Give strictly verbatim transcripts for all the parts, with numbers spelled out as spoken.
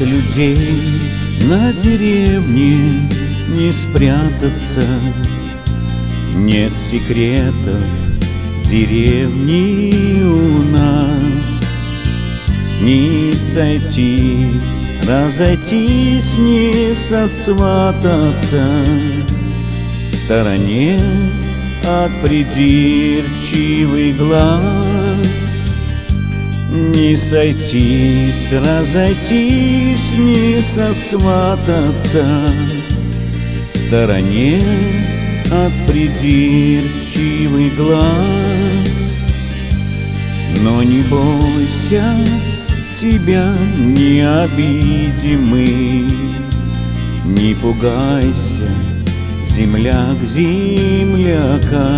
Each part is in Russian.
людей на деревне не спрятаться. Нет секретов в деревне у нас. Не сойтись, разойтись, не сосвататься в стороне от придирчивый глаз. Не сойтись, разойтись, не сосвататься в стороне от придирчивый глаз. Но не бойся, тебя не обидим мы. Не пугайся, земляк земляка.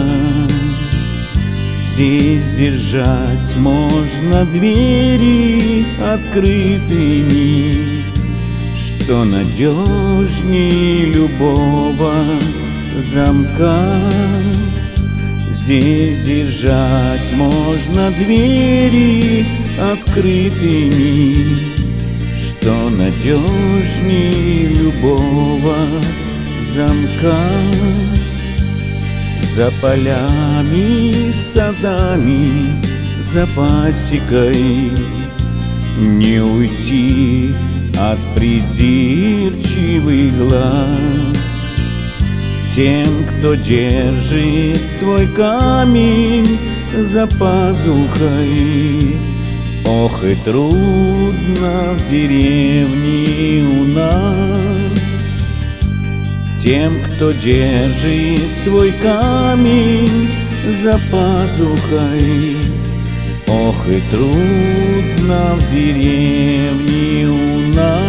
Здесь держать можно двери открытыми, что надежней любого замка. Здесь держать можно двери открытыми, что надежней любого замка. За полями, садами, за пасекой не уйти от придирчивый глаз. Тем, кто держит свой камень за пазухой, ох и трудно в деревне у нас. Тем, кто держит свой камень за пазухой, ох и трудно в деревне у нас.